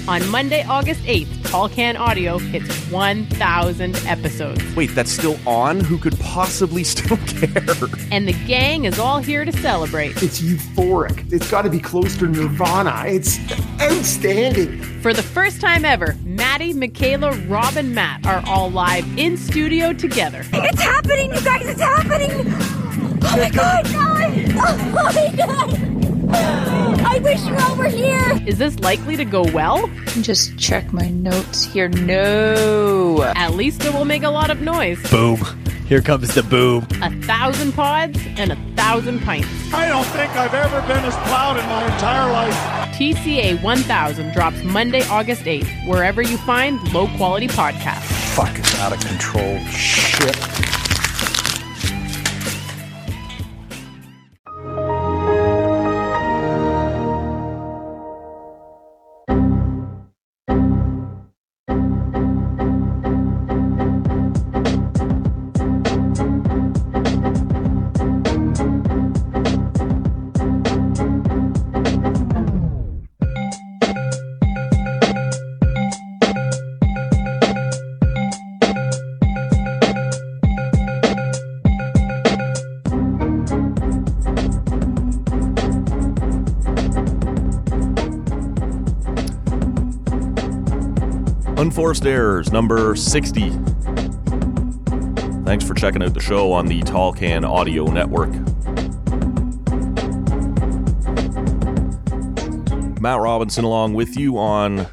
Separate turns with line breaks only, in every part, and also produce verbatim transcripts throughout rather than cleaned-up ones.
On Monday, August eighth, Tall Can Audio hits one thousand episodes.
Wait, that's still on? Who could possibly still care?
And the gang is all here to celebrate.
It's euphoric. It's got to be close to Nirvana. It's outstanding.
For the first time ever, Maddie, Michaela, Rob, and Matt are all live in studio together.
It's happening, you guys! It's happening! Oh my god! Oh my god! I wish you all were here!
Is this likely to go well?
Just check my notes here. No!
At least it will make a lot of noise.
Boom. Here comes the boom.
A thousand pods and a thousand pints.
I don't think I've ever been as proud in my entire life.
T C A one thousand drops Monday, August eighth, wherever you find low-quality podcasts.
Fucking out of control shit.
Unforced Errors, number sixty. Thanks for checking out the show on the Tall Can Audio Network. Matt Robinson along with you on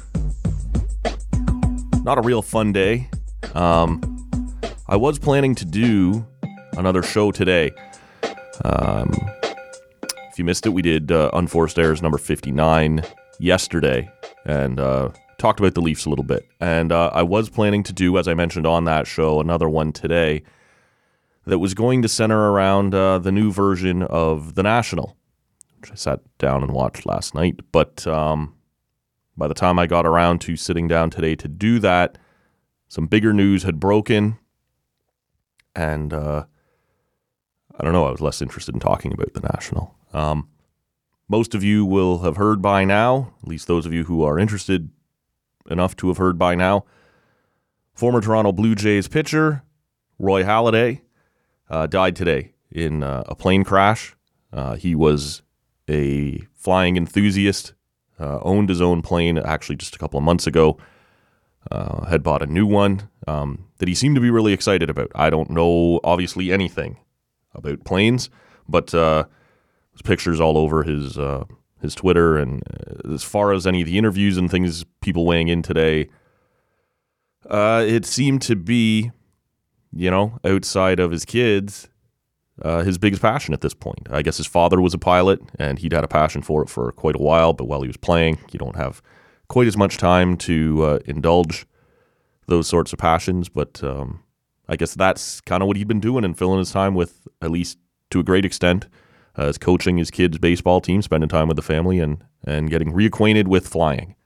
not a real fun day. Um, I was planning to do another show today. Um, if you missed it, we did uh, Unforced Errors number fifty-nine yesterday, and uh, talked about the Leafs a little bit. And uh, I was planning to do, as I mentioned on that show, another one today that was going to center around uh, the new version of The National, which I sat down and watched last night. But um, by the time I got around to sitting down today to do that, some bigger news had broken. And uh, I don't know, I was less interested in talking about The National. Um, most of you will have heard by now, at least those of you who are interested enough to have heard by now. Former Toronto Blue Jays pitcher Roy Halladay uh, died today in uh, a plane crash. Uh, he was a flying enthusiast, uh, owned his own plane actually just a couple of months ago, uh, had bought a new one um, that he seemed to be really excited about. I don't know, obviously, anything about planes, but uh, there's pictures all over his uh, his Twitter, and as far as any of the interviews and things people weighing in today, uh, it seemed to be, you know, outside of his kids, uh, his biggest passion at this point. I guess his father was a pilot, and he'd had a passion for it for quite a while, but while he was playing, you don't have quite as much time to uh, indulge those sorts of passions, but um, I guess that's kind of what he'd been doing and filling his time with, at least to a great extent, Uh, is coaching his kids' baseball team, spending time with the family, and and getting reacquainted with flying.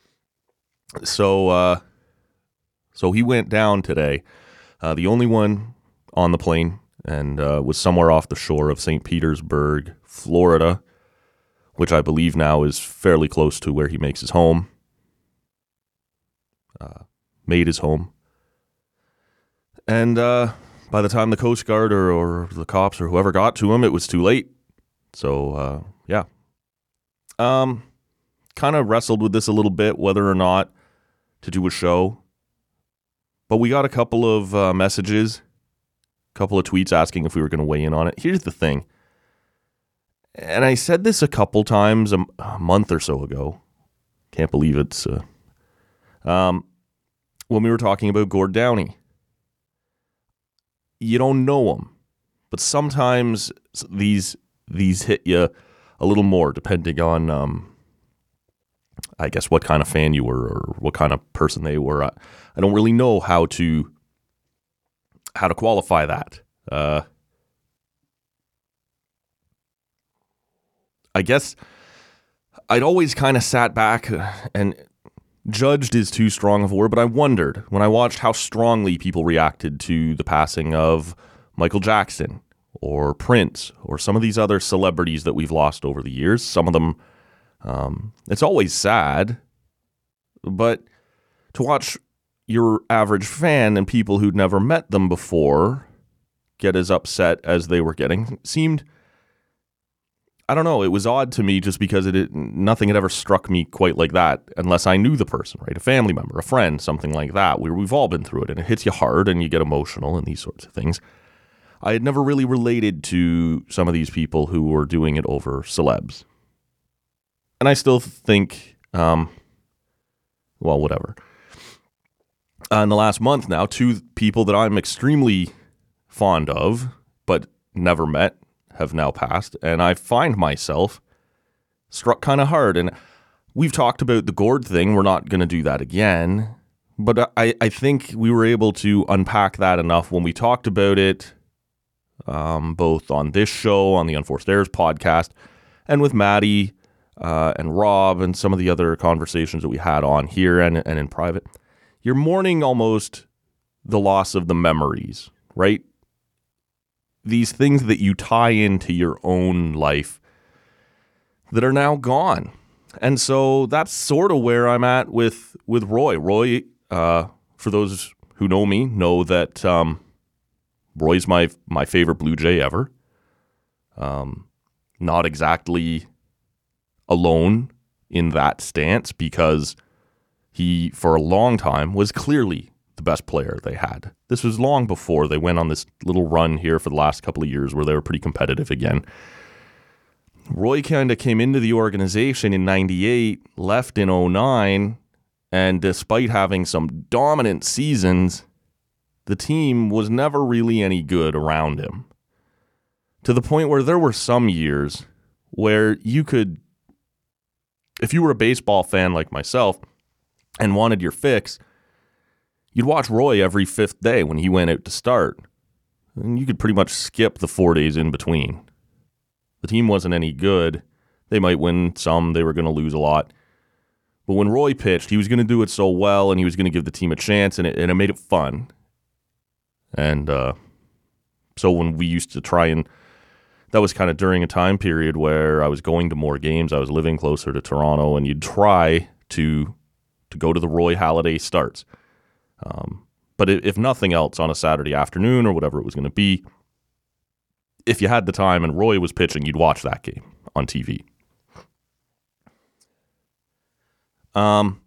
So, uh, so he went down today, uh, the only one on the plane, and uh, was somewhere off the shore of Saint Petersburg, Florida, which I believe now is fairly close to where he makes his home. Uh, made his home. And uh, by the time the Coast Guard or, or the cops or whoever got to him, it was too late. So, uh, yeah. Um, kind of wrestled with this a little bit, whether or not to do a show. But we got a couple of uh, messages, a couple of tweets asking if we were going to weigh in on it. Here's the thing. And I said this a couple times a, a month or so ago. Can't believe it's... Uh, um, when we were talking about Gord Downie. You don't know him. But sometimes these... These hit you a little more, depending on, um, I guess, what kind of fan you were or what kind of person they were. I, I don't really know how to how to qualify that. Uh, I guess I'd always kind of sat back and judged is too strong of a word, but I wondered when I watched how strongly people reacted to the passing of Michael Jackson or Prince, or some of these other celebrities that we've lost over the years. Some of them, um, it's always sad, But to watch your average fan and people who'd never met them before get as upset as they were getting seemed, I don't know, it was odd to me just because it, it nothing had ever struck me quite like that unless I knew the person, right? A family member, a friend, something like that. We, we've all been through it, and it hits you hard and you get emotional and these sorts of things. I had never really related to some of these people who were doing it over celebs. And I still think, um, well, whatever. Uh, in the last month now, two people that I'm extremely fond of, but never met, have now passed. And I find myself struck kind of hard. And we've talked about the Gord thing. We're not going to do that again. But I, I think we were able to unpack that enough when we talked about it, um, both on this show, on the Unforced Errors podcast, and with Maddie uh, and Rob and some of the other conversations that we had on here and, and in private. You're mourning almost the loss of the memories, right? These things that you tie into your own life that are now gone. And so that's sort of where I'm at with, with Roy. Roy, uh, for those who know me, know that um, Roy's my my favorite Blue Jay ever. Um, not exactly alone in that stance because he, for a long time, was clearly the best player they had. This was long before they went on this little run here for the last couple of years where they were pretty competitive again. Roy kind of came into the organization in ninety-eight, left in oh nine, and despite having some dominant seasons, the team was never really any good around him. To the point where there were some years where you could, if you were a baseball fan like myself and wanted your fix, you'd watch Roy every fifth day when he went out to start. And you could pretty much skip the four days in between. The team wasn't any good. They might win some. They were going to lose a lot. But when Roy pitched, he was going to do it so well, and he was going to give the team a chance, and it, and it made it fun. And uh, so when we used to try and... That was kind of during a time period where I was going to more games. I was living closer to Toronto, and you'd try to to go to the Roy Halladay starts. Um, but if nothing else, on a Saturday afternoon or whatever it was going to be, if you had the time and Roy was pitching, you'd watch that game on T V. Um,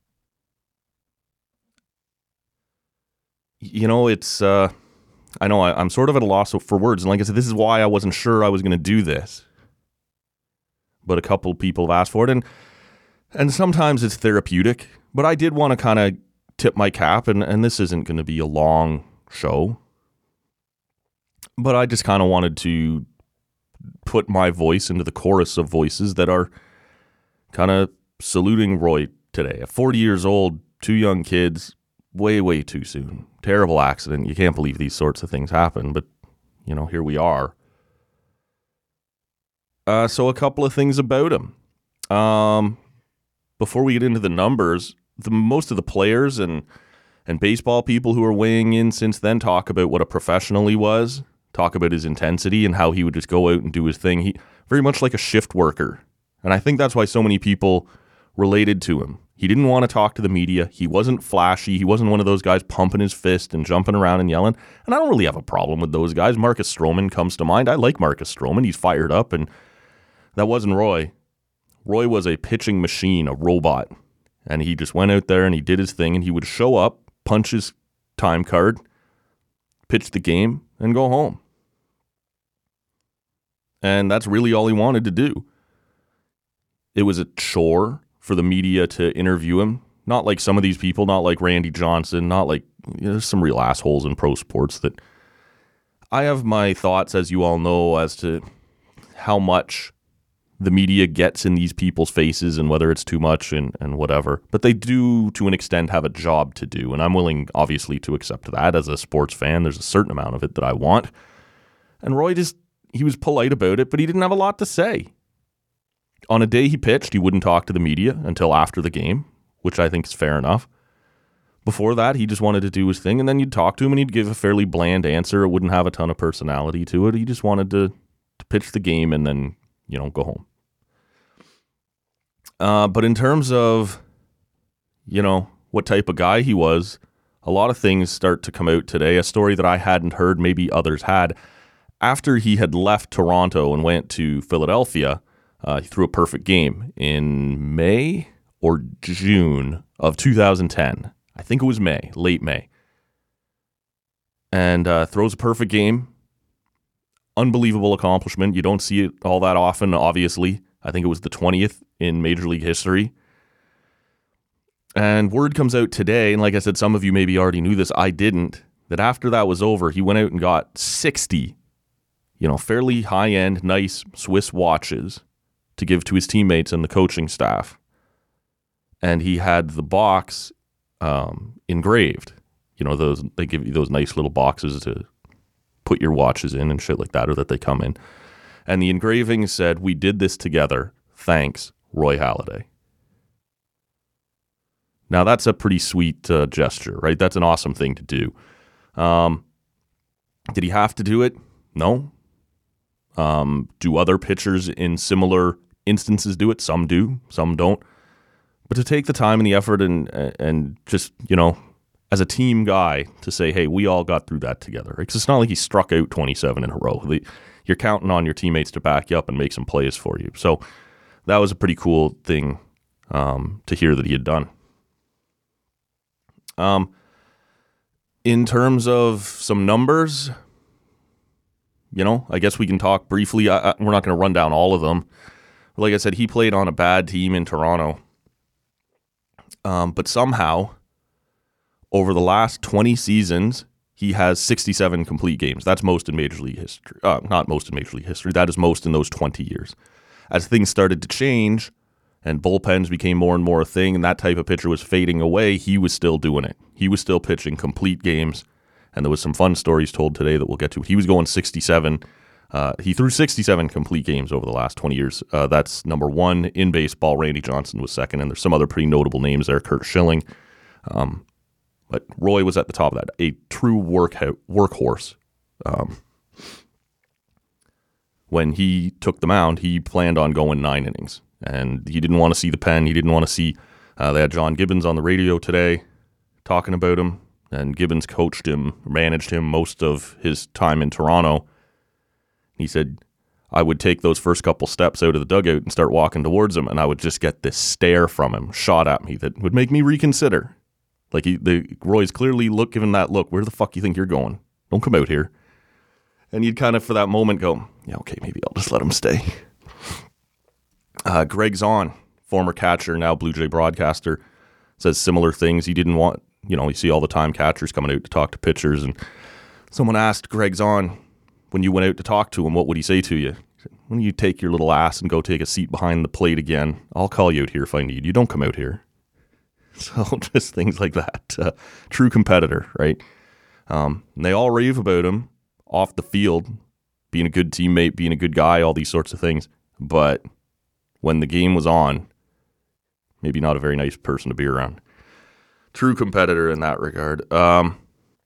you know, it's, uh, I know I, I'm sort of at a loss for words. And like I said, this is why I wasn't sure I was going to do this. But a couple people have asked for it. And, and sometimes it's therapeutic. But I did want to kind of tip my cap. And, and this isn't going to be a long show. But I just kind of wanted to put my voice into the chorus of voices that are kind of saluting Roy today. At forty years old, two young kids, way, way too soon. Terrible accident. You can't believe these sorts of things happen, but, you know, here we are. Uh, so a couple of things about him. Um, before we get into the numbers, the most of the players and, and baseball people who are weighing in since then talk about what a professional he was, talk about his intensity and how he would just go out and do his thing. He very much like a shift worker. And I think that's why so many people related to him. He didn't want to talk to the media. He wasn't flashy. He wasn't one of those guys pumping his fist and jumping around and yelling. And I don't really have a problem with those guys. Marcus Stroman comes to mind. I like Marcus Stroman. He's fired up, and that wasn't Roy. Roy was a pitching machine, a robot. And he just went out there and he did his thing, and he would show up, punch his time card, pitch the game, and go home. And that's really all he wanted to do. It was a chore for the media to interview him. Not like some of these people, not like Randy Johnson, not like, you know, there's some real assholes in pro sports that I have my thoughts, as you all know, as to how much the media gets in these people's faces and whether it's too much and, and whatever. But they do, to an extent, have a job to do. And I'm willing, obviously, to accept that. As a sports fan, there's a certain amount of it that I want. And Roy just, he was polite about it, but he didn't have a lot to say. On a day he pitched, he wouldn't talk to the media until after the game, which I think is fair enough. Before that, he just wanted to do his thing, and then you'd talk to him, and he'd give a fairly bland answer. It wouldn't have a ton of personality to it. He just wanted to, to pitch the game and then, you know, go home. Uh, but in terms of, you know, what type of guy he was, a lot of things start to come out today. A story that I hadn't heard, maybe others had. After he had left Toronto and went to Philadelphia, uh, he threw a perfect game in May or June of two thousand ten. I think it was May, late May. And uh, throws a perfect game. Unbelievable accomplishment. You don't see it all that often, obviously. I think it was the twentieth in Major League history. And word comes out today, and like I said, some of you maybe already knew this, I didn't, that after that was over, he went out and got sixty, you know, fairly high-end, nice Swiss watches to give to his teammates and the coaching staff. And he had the box um, engraved. You know, those they give you those nice little boxes to put your watches in and shit like that, or that they come in. And the engraving said, "We did this together. Thanks, Roy Halladay." Now, that's a pretty sweet uh, gesture, right? That's an awesome thing to do. Um, did he have to do it? No. Um, do other pitchers in similar instances do it? Some do, some don't. But to take the time and the effort and and just, you know, as a team guy to say, hey, we all got through that together. Because it's not like he struck out twenty-seven in a row. You're counting on your teammates to back you up and make some plays for you. So that was a pretty cool thing um, to hear that he had done. Um, in terms of some numbers, you know, I guess we can talk briefly. I, I, we're not going to run down all of them. Like I said, he played on a bad team in Toronto. Um, but somehow, over the last twenty seasons, he has sixty-seven complete games. That's most in Major League history. Uh, not most in Major League history. That is most in those twenty years. As things started to change and bullpens became more and more a thing and that type of pitcher was fading away, he was still doing it. He was still pitching complete games. And there was some fun stories told today that we'll get to. He was going sixty-seven. Uh, he threw sixty-seven complete games over the last twenty years. Uh, that's number one in baseball. Randy Johnson was second. And there's some other pretty notable names there. Curt Schilling. Um, but Roy was at the top of that. A true workout, workhorse. Um, when he took the mound, he planned on going nine innings. And he didn't want to see the pen. He didn't want to see... Uh, they had John Gibbons on the radio today talking about him. And Gibbons coached him, managed him most of his time in Toronto. He said, I would take those first couple steps out of the dugout and start walking towards him, and I would just get this stare from him shot at me that would make me reconsider. Like, he, the Roy's clearly look, giving that look, where the fuck you think you're going? Don't come out here. And you'd kind of, for that moment, go, yeah, okay, maybe I'll just let him stay. Uh, Greg Zahn, former catcher, now Blue Jay broadcaster, says similar things. He didn't want, you know, you see all the time catchers coming out to talk to pitchers, and someone asked Greg Zahn, when you went out to talk to him, what would he say to you? He said, when you take your little ass and go take a seat behind the plate again, I'll call you out here if I need you. Don't come out here. So just things like that. Uh, true competitor, right? Um, and they all rave about him off the field, being a good teammate, being a good guy, all these sorts of things. But when the game was on, maybe not a very nice person to be around. True competitor in that regard. Um,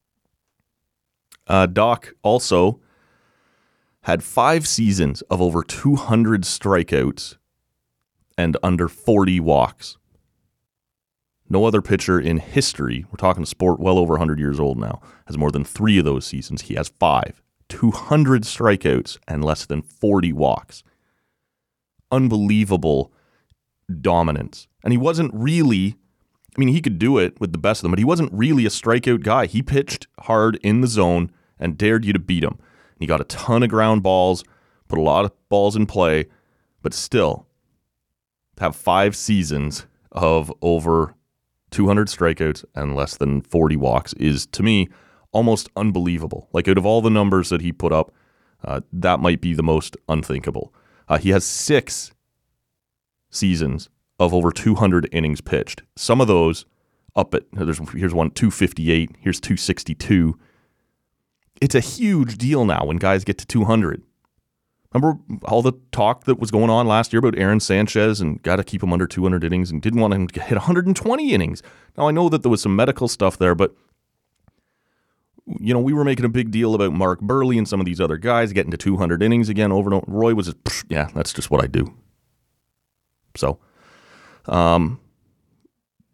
uh, Doc also had five seasons of over two hundred strikeouts and under forty walks. No other pitcher in history, we're talking a sport well over one hundred years old now, has more than three of those seasons. He has five. two hundred strikeouts and less than forty walks. Unbelievable dominance. And he wasn't really, I mean, he could do it with the best of them, but he wasn't really a strikeout guy. He pitched hard in the zone and dared you to beat him. He got a ton of ground balls, put a lot of balls in play, but still, to have five seasons of over two hundred strikeouts and less than forty walks is, to me, almost unbelievable. Like, out of all the numbers that he put up, uh, that might be the most unthinkable. Uh, he has six seasons of over two hundred innings pitched. Some of those up at, there's here's one, two fifty-eight, here's two sixty-two. It's a huge deal now when guys get to two hundred. Remember all the talk that was going on last year about Aaron Sanchez and got to keep him under two hundred innings and didn't want him to hit one hundred twenty innings. Now, I know that there was some medical stuff there, but, you know, we were making a big deal about Mark Burley and some of these other guys getting to two hundred innings again over and over. Roy was just, yeah, that's just what I do. So, um,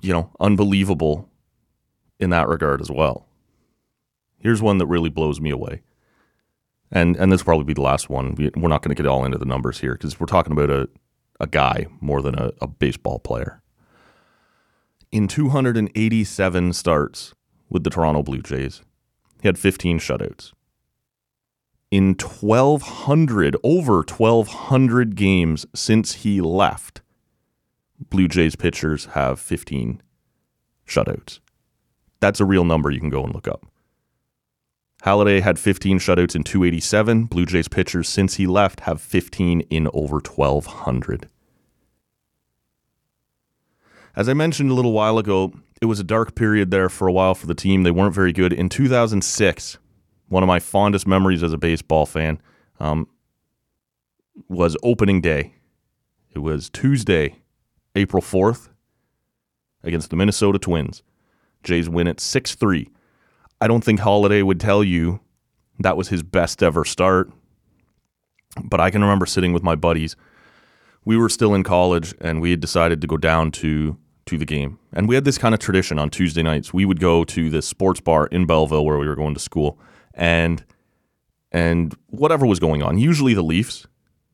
you know, unbelievable in that regard as well. Here's one that really blows me away. And and this will probably be the last one. We, we're not going to get all into the numbers here because we're talking about a, a guy more than a, a baseball player. In two hundred eighty-seven starts with the Toronto Blue Jays, he had fifteen shutouts. In twelve hundred, over twelve hundred games since he left, Blue Jays pitchers have fifteen shutouts. That's a real number you can go and look up. Halladay had fifteen shutouts in two eighty-seven. Blue Jays pitchers since he left have fifteen in over twelve hundred. As I mentioned a little while ago, it was a dark period there for a while for the team. They weren't very good. In two thousand six, one of my fondest memories as a baseball fan um, was opening day. It was Tuesday, April fourth, against the Minnesota Twins. Jays win it six three. I don't think Halladay would tell you that was his best ever start, but I can remember sitting with my buddies. We were still in college, and we had decided to go down to, to the game. And we had this kind of tradition on Tuesday nights. We would go to this sports bar in Belleville where we were going to school, and and whatever was going on, usually the Leafs,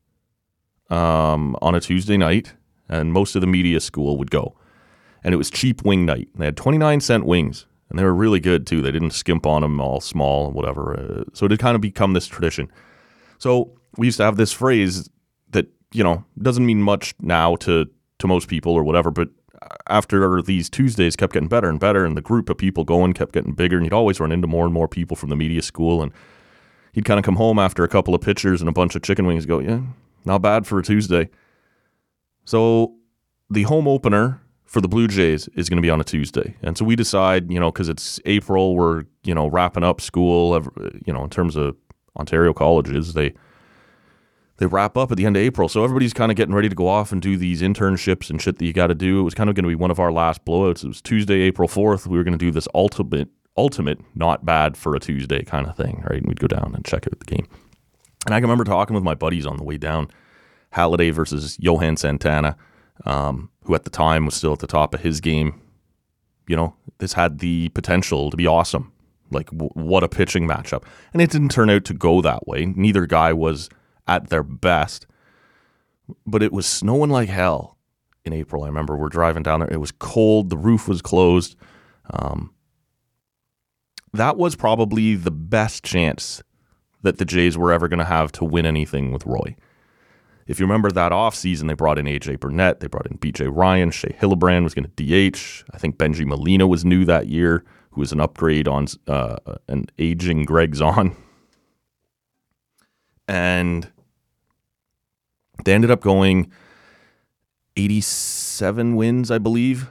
um, on a Tuesday night, and most of the media school would go. And it was cheap wing night. They had twenty-nine cent wings. And they were really good, too. They didn't skimp on them all small and whatever. Uh, so it had kind of become this tradition. So we used to have this phrase that, you know, doesn't mean much now to, to most people or whatever, but after these Tuesdays kept getting better and better, and the group of people going kept getting bigger, and you'd always run into more and more people from the media school, and he'd kind of come home after a couple of pitchers and a bunch of chicken wings and go, yeah, not bad for a Tuesday. So the home opener for the Blue Jays is going to be on a Tuesday. And so we decide, you know, because it's April, we're, you know, wrapping up school, you know, in terms of Ontario colleges, they they wrap up at the end of April. So everybody's kind of getting ready to go off and do these internships and shit that you got to do. It was kind of going to be one of our last blowouts. It was Tuesday, April fourth. We were going to do this ultimate, ultimate, not bad for a Tuesday kind of thing, right? And we'd go down and check out the game. And I can remember talking with my buddies on the way down, Halladay versus Johan Santana, Um, who at the time was still at the top of his game. You know, this had the potential to be awesome. Like, w- what a pitching matchup. And it didn't turn out to go that way. Neither guy was at their best. But it was snowing like hell in April. I remember we're driving down there. It was cold. The roof was closed. Um, that was probably the best chance that the Jays were ever going to have to win anything with Roy. If you remember that offseason, they brought in A J Burnett, they brought in B J Ryan, Shea Hildebrand was going to D H. I think Benji Molina was new that year, who was an upgrade on uh, an aging Greg Zahn. And they ended up going eighty-seven wins, I believe.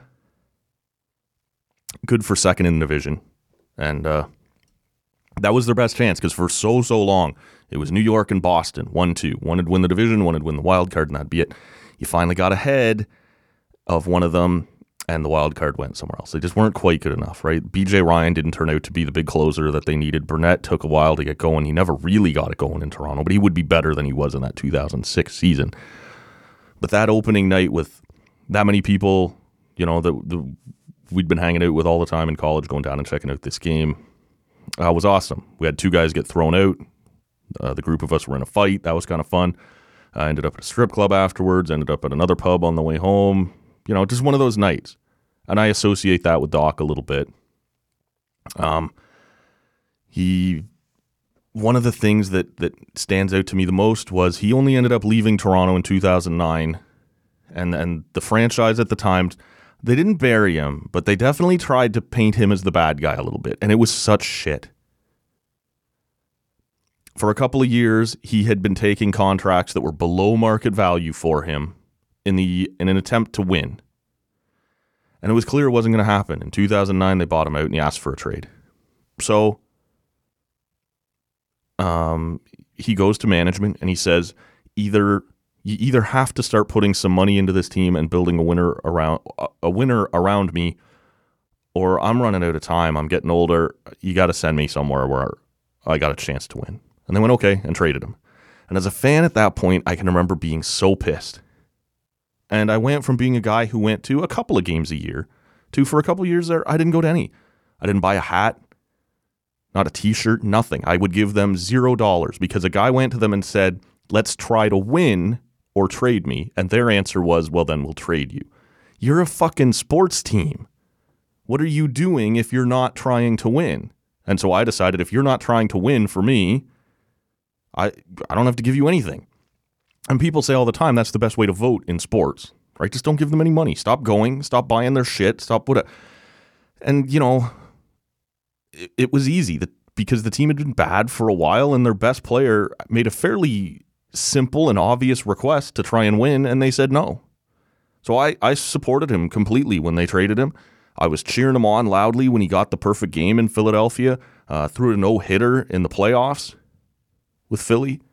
Good for second in the division. And uh, that was their best chance because for so, so long, it was New York and Boston, one two. One would win the division, one would win the wild card, and that'd be it. You finally got ahead of one of them, and the wild card went somewhere else. They just weren't quite good enough, right? B J Ryan didn't turn out to be the big closer that they needed. Burnett took a while to get going. He never really got it going in Toronto, but he would be better than he was in that two thousand six season. But that opening night with that many people, you know, that we'd been hanging out with all the time in college, going down and checking out this game, uh, was awesome. We had two guys get thrown out. Uh, the group of us were in a fight. That was kind of fun. I ended up at a strip club afterwards, ended up at another pub on the way home. You know, just one of those nights. And I associate that with Doc a little bit. Um, he, one of the things that, that stands out to me the most was he only ended up leaving Toronto in two thousand nine. And, and the franchise at the time, they didn't bury him, but they definitely tried to paint him as the bad guy a little bit. And it was such shit. For a couple of years, he had been taking contracts that were below market value for him in the in an attempt to win. And it was clear it wasn't going to happen. In two thousand nine, they bought him out and he asked for a trade. So um, he goes to management and he says, either you either have to start putting some money into this team and building a winner around a winner around me, or I'm running out of time. I'm getting older. You got to send me somewhere where I got a chance to win. And they went, okay, and traded him. And as a fan at that point, I can remember being so pissed. And I went from being a guy who went to a couple of games a year to for a couple years there, I didn't go to any. I didn't buy a hat, not a t-shirt, nothing. I would give them zero dollars because a guy went to them and said, let's try to win or trade me. And their answer was, well, then we'll trade you. You're a fucking sports team. What are you doing if you're not trying to win? And so I decided if you're not trying to win for me, I I don't have to give you anything. And people say all the time that's the best way to vote in sports, right? Just don't give them any money. Stop going. Stop buying their shit. Stop what. And, you know, it, it was easy that because the team had been bad for a while and their best player made a fairly simple and obvious request to try and win, and they said no. So I, I supported him completely when they traded him. I was cheering him on loudly when he got the perfect game in Philadelphia, uh, threw a no-hitter in the playoffs with Philly.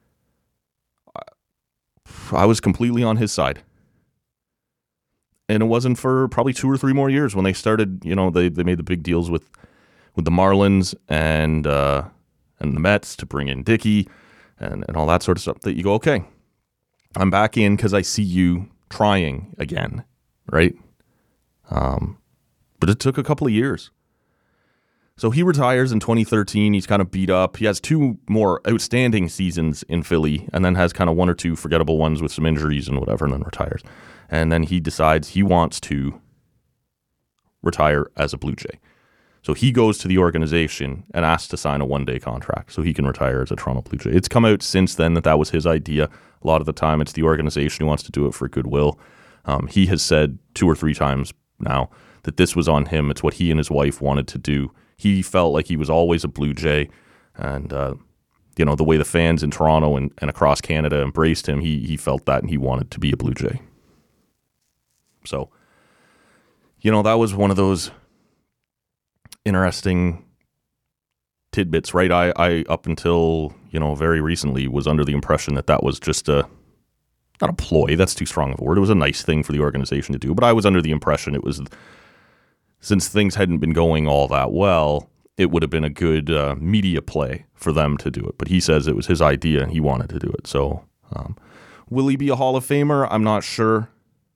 I was completely on his side. And it wasn't for probably two or three more years when they started, you know, they, they made the big deals with with the Marlins and uh, and the Mets to bring in Dickey and, and all that sort of stuff that you go, okay, I'm back in because I see you trying again, right? Um, but it took a couple of years. So he retires in twenty thirteen. He's kind of beat up. He has two more outstanding seasons in Philly and then has kind of one or two forgettable ones with some injuries and whatever, and then retires. And then he decides he wants to retire as a Blue Jay. So he goes to the organization and asks to sign a one-day contract so he can retire as a Toronto Blue Jay. It's come out since then that that was his idea. A lot of the time it's the organization who wants to do it for goodwill. Um, he has said two or three times now that this was on him. It's what he and his wife wanted to do. He felt like he was always a Blue Jay, and uh, you know, the way the fans in Toronto and, and across Canada embraced him, he he felt that and he wanted to be a Blue Jay. So, you know, that was one of those interesting tidbits, right? I, I, up until, you know, very recently was under the impression that that was just a, not a ploy, that's too strong of a word. It was a nice thing for the organization to do, but I was under the impression it was, since things hadn't been going all that well, it would have been a good uh, media play for them to do it. But he says it was his idea and he wanted to do it. So um, will he be a Hall of Famer? I'm not sure.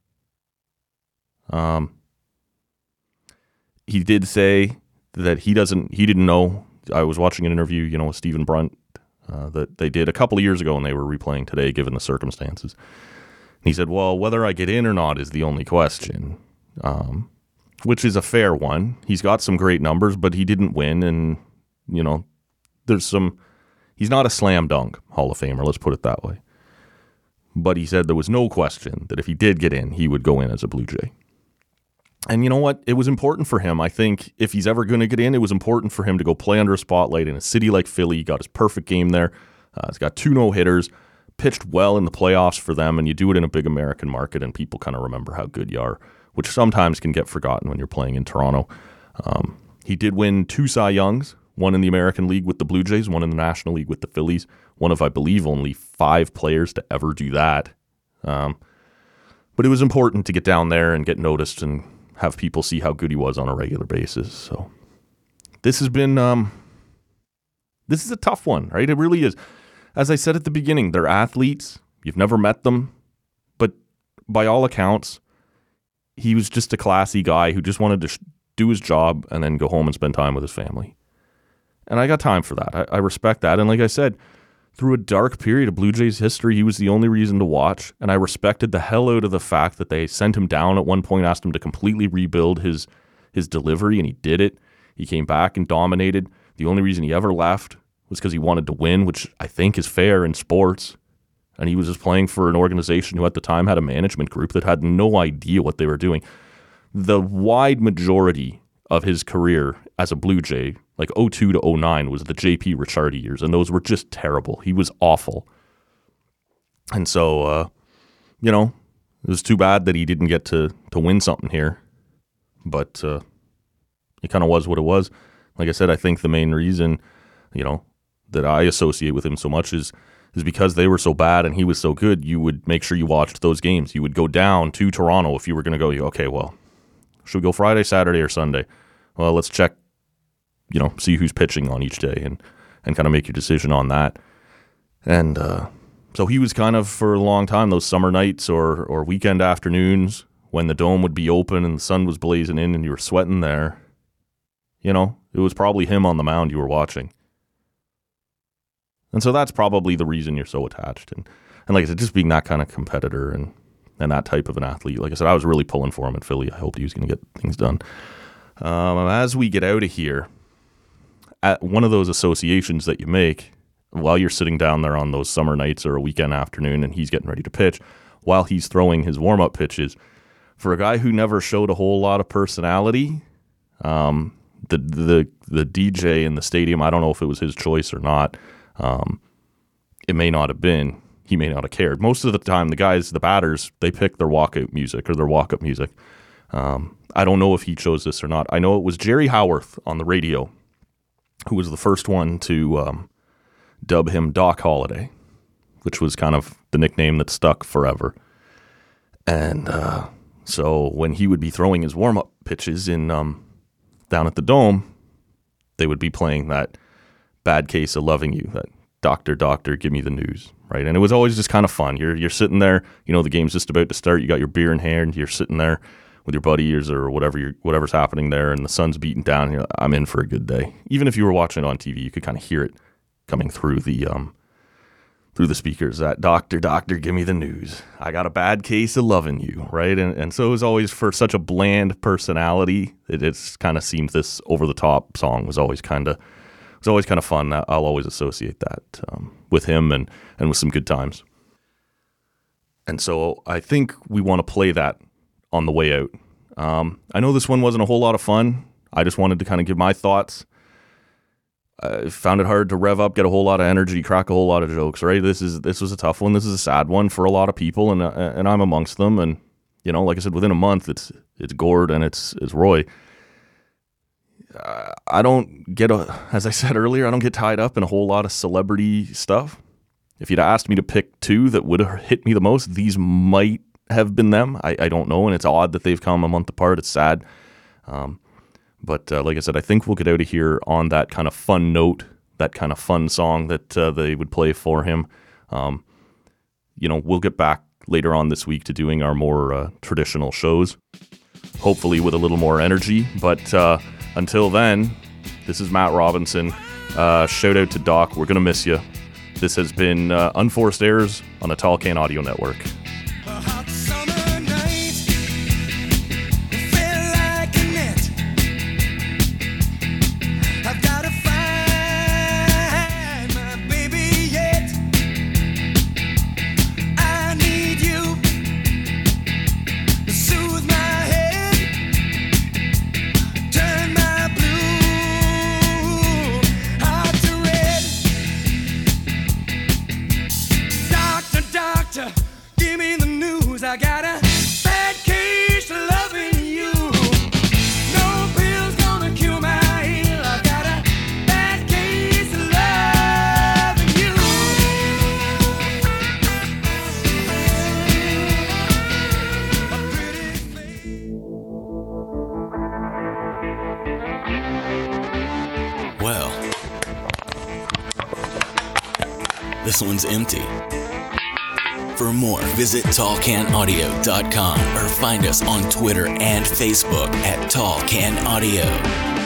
Um, he did say that he doesn't, he didn't know. I was watching an interview, you know, with Stephen Brunt uh, that they did a couple of years ago and they were replaying today given the circumstances. And he said, well, whether I get in or not is the only question, um, which is a fair one. He's got some great numbers, but he didn't win. And, you know, there's some, he's not a slam dunk Hall of Famer, let's put it that way. But he said there was no question that if he did get in, he would go in as a Blue Jay. And you know what? It was important for him. I think if he's ever going to get in, it was important for him to go play under a spotlight in a city like Philly. He got his perfect game there. Uh, he's got two no-hitters, pitched well in the playoffs for them, and you do it in a big American market, and people kind of remember how good you are, which sometimes can get forgotten when you're playing in Toronto. Um, he did win two Cy Youngs, one in the American League with the Blue Jays, one in the National League with the Phillies, one of, I believe, only five players to ever do that. Um, but it was important to get down there and get noticed and have people see how good he was on a regular basis. So this has been, um, this is a tough one, right? It really is. As I said at the beginning, they're athletes. You've never met them, but by all accounts, he was just a classy guy who just wanted to sh- do his job and then go home and spend time with his family. And I got time for that. I, I respect that. And like I said, through a dark period of Blue Jays history, he was the only reason to watch, and I respected the hell out of the fact that they sent him down at one point, asked him to completely rebuild his his delivery, and he did it. He came back and dominated. The only reason he ever left was because he wanted to win, which I think is fair in sports, and he was just playing for an organization who at the time had a management group that had no idea what they were doing. The wide majority of his career as a Blue Jay, like oh two to oh nine, was the J P Ricciardi years, and those were just terrible. He was awful. And so, uh, you know, it was too bad that he didn't get to, to win something here. But uh, it kind of was what it was. Like I said, I think the main reason, you know, that I associate with him so much is is because they were so bad and he was so good. You would make sure you watched those games. You would go down to Toronto if you were going to go, you okay, well, should we go Friday, Saturday, or Sunday? Well, let's check, you know, see who's pitching on each day and, and kind of make your decision on that. And uh, so he was kind of, for a long time, those summer nights or or weekend afternoons when the dome would be open and the sun was blazing in and you were sweating there, you know, it was probably him on the mound you were watching. And so that's probably the reason you're so attached. And, and like I said, just being that kind of competitor and, and that type of an athlete. Like I said, I was really pulling for him in Philly. I hoped he was going to get things done. Um, as we get out of here, at one of those associations that you make while you're sitting down there on those summer nights or a weekend afternoon and he's getting ready to pitch, while he's throwing his warm-up pitches, for a guy who never showed a whole lot of personality, um, the the the D J in the stadium, I don't know if it was his choice or not. Um, it may not have been. He may not have cared. Most of the time, the guys, the batters, they pick their walkout music or their walk-up music. Um, I don't know if he chose this or not. I know it was Jerry Howarth on the radio who was the first one to um, dub him Doc Holliday, which was kind of the nickname that stuck forever. And uh, so when he would be throwing his warm-up pitches in um, down at the Dome, they would be playing that Bad Case of Loving You, that Doctor, Doctor, Give Me the News, right? And it was always just kind of fun. You're you're sitting there, you know, the game's just about to start. You got your beer in hand. You're sitting there with your buddies or whatever you're, whatever's happening there, and the sun's beating down. You're like, I'm in for a good day. Even if you were watching it on T V, you could kind of hear it coming through the um through the speakers. That Doctor, Doctor, Give Me the News. I got a bad case of loving you, right? And and so it was always, for such a bland personality, it it's kind of seemed this over the top song was always kind of was always kind of fun. I'll always associate that um, with him and and with some good times. And so I think we want to play that on the way out. Um, I know this one wasn't a whole lot of fun. I just wanted to kind of give my thoughts. I found it hard to rev up, get a whole lot of energy, crack a whole lot of jokes, right? This is this was a tough one. This is a sad one for a lot of people, and uh, and I'm amongst them. And you know, like I said, within a month, it's it's Gord and it's it's Roy. Uh, I don't get a, as I said earlier, I don't get tied up in a whole lot of celebrity stuff. If you'd asked me to pick two that would have hit me the most, these might have been them. I, I don't know, and it's odd that they've come a month apart. It's sad. Um, But uh, like I said, I think we'll get out of here on that kind of fun note, that kind of fun song that uh, they would play for him. Um, you know, we'll get back later on this week to doing our more uh, traditional shows, hopefully with a little more energy. But uh, until then, this is Matt Robinson. Uh, shout out to Doc. We're going to miss you. This has been uh, Unforced Errors on the Tall Can Audio Network.
I got a bad case of loving you. No pill's gonna cure my ill. I got a bad case of loving you.
Well, this one's empty. For more, visit tall can audio dot com or find us on Twitter and Facebook at Tall Can Audio.